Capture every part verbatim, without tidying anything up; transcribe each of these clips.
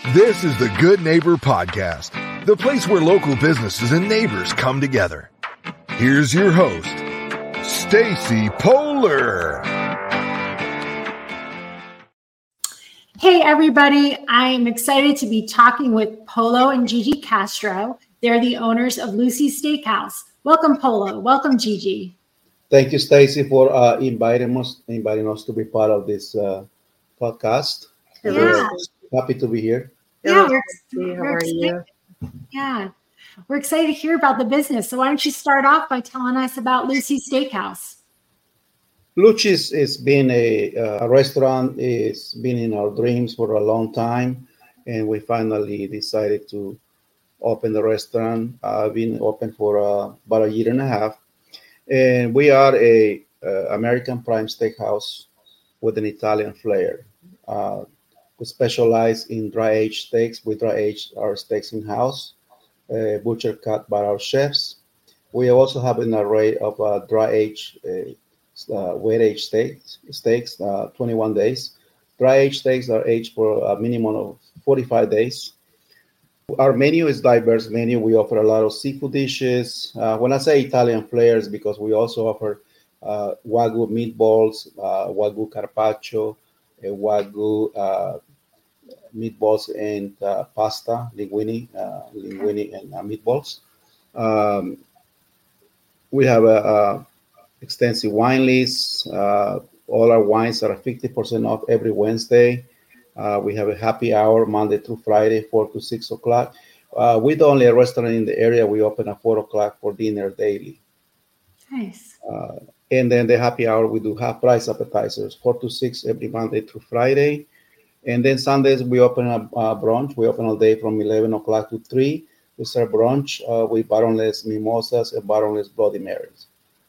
This is the Good Neighbor Podcast, the place where local businesses and neighbors come together. Here's your host, Stacy Polar. Hey everybody, I'm excited to be talking with Polo and Gigi Castro. They're the owners of Lucy's Steakhouse. Welcome, Polo. Welcome, Gigi. Thank you, Stacy, for uh, inviting us inviting us to be part of this uh, podcast. Yeah. We're happy to be here. Yeah, we're, How we're are excited. you? Yeah, we're excited to hear about the business. So why don't you start off by telling us about Lucy's Steakhouse? Lucy's has been a, uh, a restaurant. It's been in our dreams for a long time, and we finally decided to open the restaurant. I've uh, been open for uh, about a year and a half, and we are a uh, American Prime Steakhouse with an Italian flair. Uh, we specialize in dry aged steaks. We dry age our steaks in house, uh, butcher cut by our chefs. We also have an array of uh, dry aged uh, Uh, wet aged steaks, steaks uh, twenty-one days. Dry aged steaks are aged for a minimum of forty-five days. Our menu is diverse menu. We offer a lot of seafood dishes. Uh, when I say Italian flares, because we also offer uh, Wagyu meatballs, uh, Wagyu carpaccio, uh, Wagyu uh, meatballs and uh, pasta, linguine, uh, linguine and uh, meatballs. Um, we have a, a extensive wine list. Uh, all our wines are fifty percent off every Wednesday. Uh, we have a happy hour Monday through Friday, four to six o'clock. Uh, we're the only restaurant in the area. We open at four o'clock for dinner daily. Nice. Uh, and then the happy hour, we do half price appetizers, four to six every Monday through Friday. And then Sundays, we open a uh, brunch. We open all day from eleven o'clock to three. We serve brunch uh, with bottomless mimosas and bottomless Bloody Marys.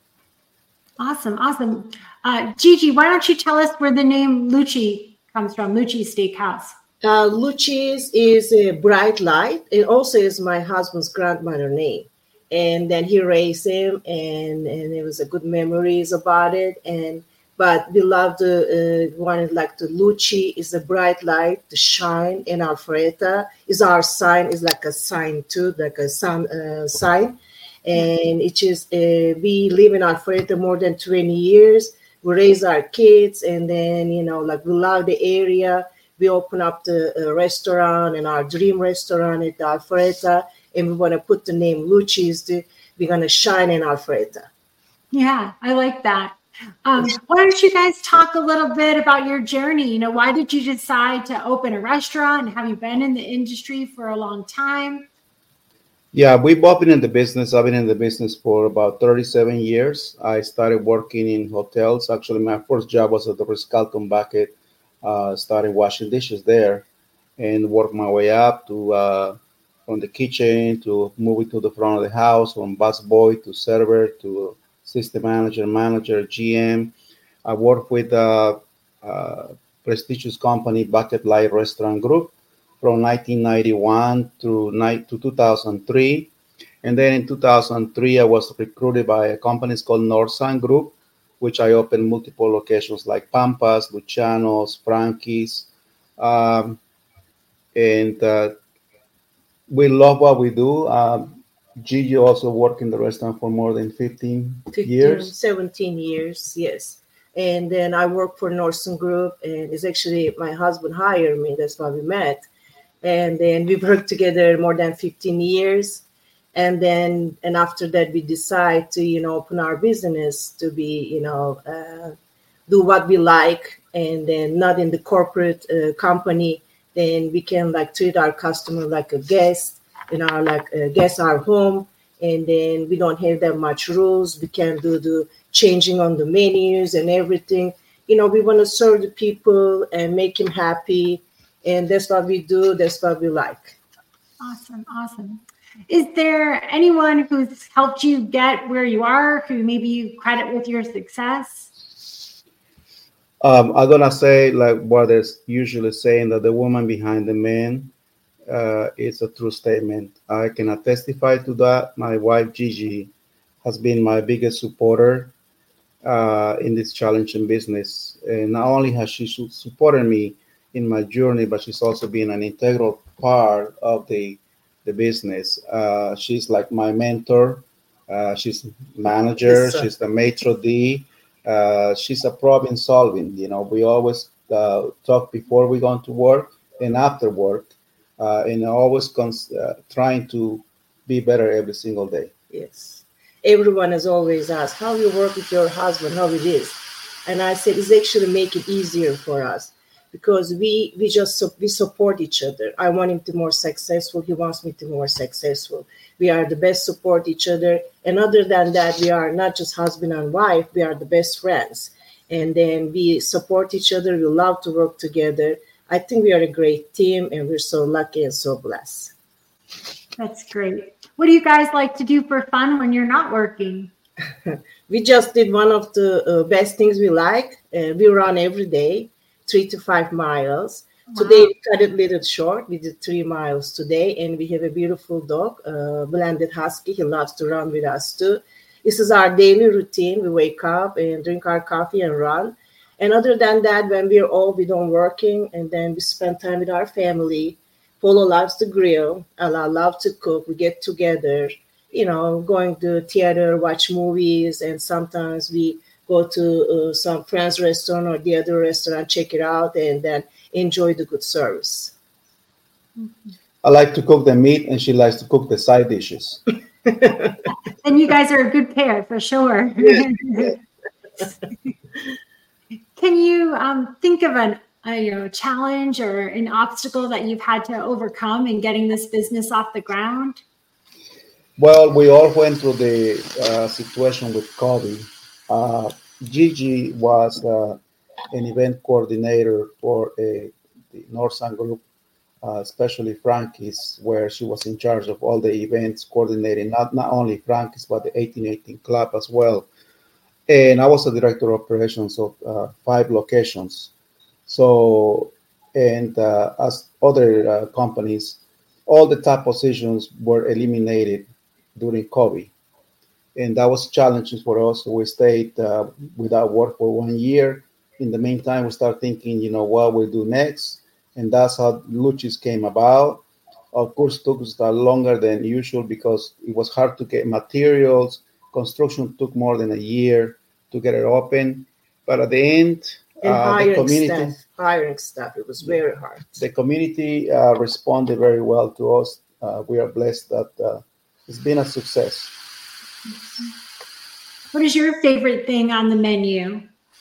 Awesome, awesome. Uh, Gigi, why don't you tell us where the name Lucy comes from, Lucy's Steakhouse? Uh, Lucy's is a bright light. It also is my husband's grandmother name. And then he raised him, and, and there was a good memories about it. And but we loved uh, uh, wanted like the Lucy is a bright light, the shine in Alpharetta is our sign, is like a sign too, like a sun uh, sign. And it is, uh, we live in Alpharetta more than twenty years. We raise our kids, and then, you know, like we love the area. We open up the uh, restaurant and our dream restaurant at Alpharetta, and we want to put the name Lucy's. We're going to shine in Alpharetta. Yeah, I like that. Um, why don't you guys talk a little bit about your journey? You know, why did you decide to open a restaurant? Have you been in the industry for a long time? Yeah, we've both been in the business. I've been in the business for about thirty-seven years. I started working in hotels. Actually, my first job was at the Ritz-Carlton Bucket. Uh, started washing dishes there and worked my way up to uh, from the kitchen to moving to the front of the house, from busboy to server to system manager, manager, G M. I worked with a, a prestigious company, Bucket Light Restaurant Group, from nineteen ninety-one to, to two thousand three. And then in two thousand three, I was recruited by a company called Northside Group, which I opened multiple locations like Pampas, Luciano's, Frankie's. Um, and uh, we love what we do. Um, Gigi also worked in the restaurant for more than fifteen, fifteen years. seventeen years, yes. And then I worked for Northside Group, and it's actually my husband hired me. That's why we met. And then we've worked together more than fifteen years. And then, and after that, we decide to, you know, open our business to be, you know, uh, do what we like, and then not in the corporate uh, company. Then we can like treat our customer like a guest, you know, like a guest our home. And then we don't have that much rules. We can do the changing on the menus and everything. You know, we want to serve the people and make them happy. And that's what we do. That's what we like. Awesome. Awesome. Is there anyone who's helped you get where you are, who maybe you credit with your success? Um, I'm going to say like what is usually saying, that the woman behind the man uh, is a true statement. I can testify to that. My wife, Gigi, has been my biggest supporter uh, in this challenging business. And not only has she supported me in my journey, but she's also been an integral part of the the business. Uh, she's like my mentor. Uh, she's manager. Yes, sir. She's the maitre d'. Uh, she's a problem solving. You know, we always uh, talk before we go to work and after work, uh, and always cons- uh, trying to be better every single day. Yes. Everyone has always asked, how you work with your husband, how it is. And I said, it's actually make it easier for us because we we just su- we support each other. I want him to be more successful. He wants me to be more successful. We are the best support each other. And other than that, we are not just husband and wife. We are the best friends. And then we support each other. We love to work together. I think we are a great team, and we're so lucky and so blessed. That's great. What do you guys like to do for fun when you're not working? We just did one of the uh, best things we like. Uh, we run every day, three to five miles. Wow. Today we cut it a little short. We did three miles today, and we have a beautiful dog, uh, blended husky. He loves to run with us too. This is our daily routine. We wake up and drink our coffee and run. And other than that, when we're all we don't working, and then we spend time with our family. Polo loves to grill. Ella loves to cook. We get together, you know, going to theater, watch movies, and sometimes we go to uh, some friend's restaurant or the other restaurant, check it out, and then enjoy the good service. I like to cook the meat, and she likes to cook the side dishes. And you guys are a good pair for sure. Can you um, think of an a you know, challenge or an obstacle that you've had to overcome in getting this business off the ground? Well, we all went through the uh, situation with COVID. Uh, Gigi was uh, an event coordinator for a, the Northside Group, uh, especially Frankie's, where she was in charge of all the events, coordinating not, not only Frankie's, but the eighteen eighteen Club as well. And I was the director of operations of uh, five locations. So, and uh, as other uh, companies, all the top positions were eliminated during COVID. And that was challenging for us. We stayed uh, without work for one year. In the meantime, we started thinking, you know, what we'll do next. And that's how Luchis came about. Of course, it took us longer than usual because it was hard to get materials. Construction took more than a year to get it open. But at the end, And uh, the hiring community, staff, hiring staff, it was very hard. the community uh, responded very well to us. Uh, we are blessed that uh, it's been a success. What is your favorite thing on the menu?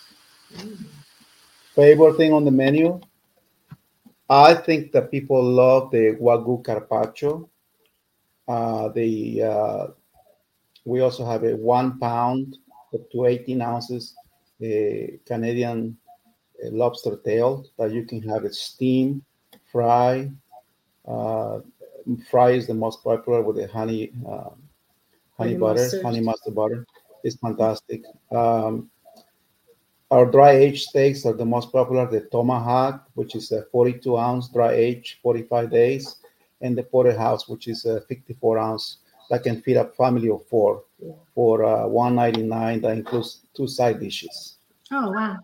Favorite thing on the menu? I think that people love the Wagyu carpaccio. Uh, the uh, we also have a one pound up to eighteen ounces uh, Canadian uh, lobster tail that you can have it steamed, fry. Uh, fry is the most popular with the honey uh, honey Honey butter, mustard. honey mustard butter. It's fantastic. Um, our dry aged steaks are the most popular. The tomahawk, which is a forty-two ounce dry aged, forty-five days, and the porterhouse, which is a fifty-four ounce that can feed a family of four Yeah. for uh, one ninety-nine. That includes two side dishes. Oh, wow.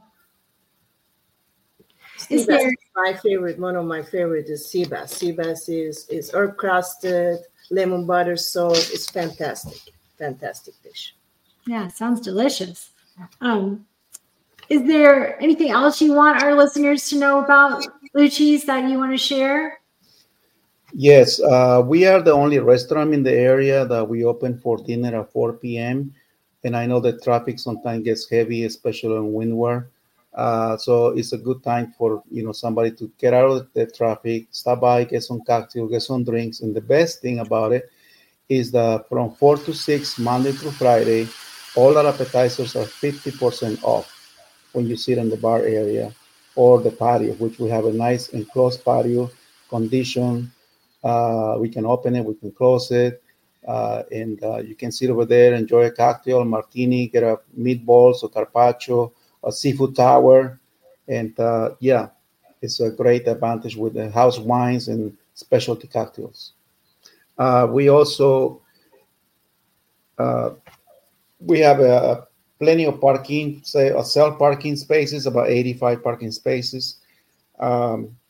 Sea Is bass there, is my favorite. One of my favorite is sea bass. Sea bass is, is herb crusted, lemon butter sauce. It's fantastic. Fantastic dish. yeah, sounds delicious. Um, is there anything else you want our listeners to know about Luchis that you want to share? Yes, uh, we are the only restaurant in the area that we open for dinner at four p.m. And I know that traffic sometimes gets heavy, especially on windward. Uh, so it's a good time for you know somebody to get out of the traffic, stop by, get some cocktails, get some drinks. And the best thing about it is that from four to six, Monday through Friday, all our appetizers are fifty percent off when you sit in the bar area or the patio, which we have a nice enclosed patio condition. Uh, we can open it, we can close it, uh, and uh, you can sit over there, enjoy a cocktail, martini, get a meatballs or carpaccio, a seafood tower, and uh, yeah, it's a great advantage with the house wines and specialty cocktails. Uh, we also uh, we have a plenty of parking, say, uh, self parking spaces, about eighty-five parking spaces. Um,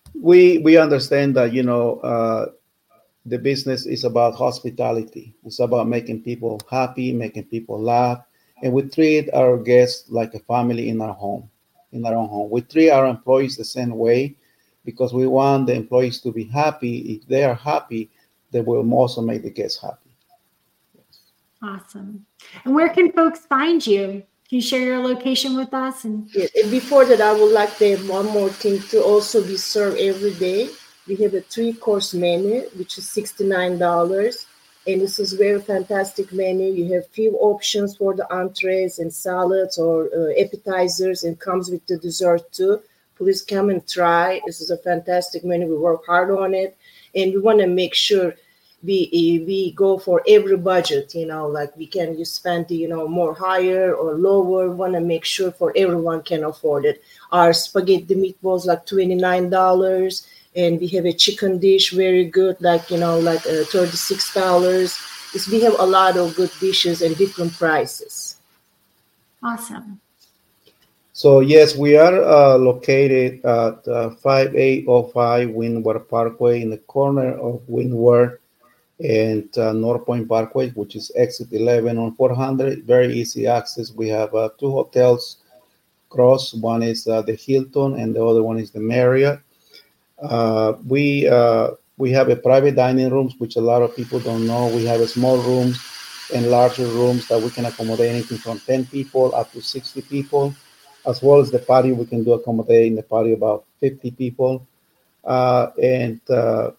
we we understand that, you know, uh, the business is about hospitality. It's about making people happy, making people laugh, and we treat our guests like a family in our home, in our own home. We treat our employees the same way because we want the employees to be happy. If they are happy, they will also make the guests happy. Yes. Awesome. And where can folks find you? Can you share your location with us? And Yeah, and before that, I would like to add one more thing to also be served every day. We have a three-course menu, which is sixty-nine dollars. And this is very fantastic menu. You have few options for the entrees and salads or uh, appetizers, and comes with the dessert too. Please come and try. This is a fantastic menu. We work hard on it. And we want to make sure we we go for every budget, you know, like we can you spend, you know, more higher or lower. We want to make sure for everyone can afford it. Our spaghetti meatballs like twenty-nine dollars, and we have a chicken dish very good, like, you know, like uh, thirty-six dollars. It's, we have a lot of good dishes and different prices. awesome. So yes, we are uh, located at uh, five eight oh five Windward Parkway in the corner of Windward and uh, North Point Parkway, which is exit eleven on four hundred. Very easy access. We have uh, two hotels across. One is uh, the Hilton, and the other one is the Marriott. Uh, we uh, we have a private dining rooms, which a lot of people don't know. We have a small rooms and larger rooms that we can accommodate anything from ten people up to sixty people, as well as the patio. We can do accommodate in the patio about fifty people. Uh, and uh,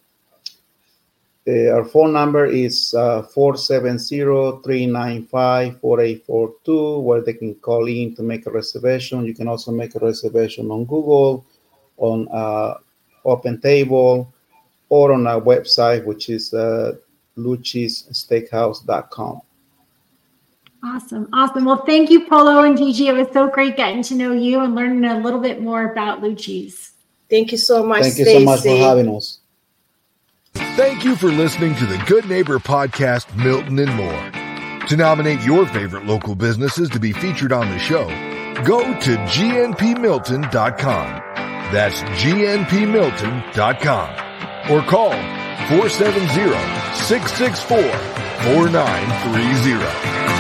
Uh, our phone number is uh, four seven zero, three nine five, four eight four two, where they can call in to make a reservation. You can also make a reservation on Google, on uh, Open Table, or on our website, which is uh, luchis steakhouse dot com. Awesome. Awesome. Well, thank you, Polo and Gigi. It was so great getting to know you and learning a little bit more about Luchi's. Thank you so much, Thank you Stacey. so much for having us. Thank you for listening to the Good Neighbor Podcast, Milton and More. To nominate your favorite local businesses to be featured on the show, go to G N P milton dot com. That's G N P milton dot com. Or call four seven zero, six six four, four nine three zero.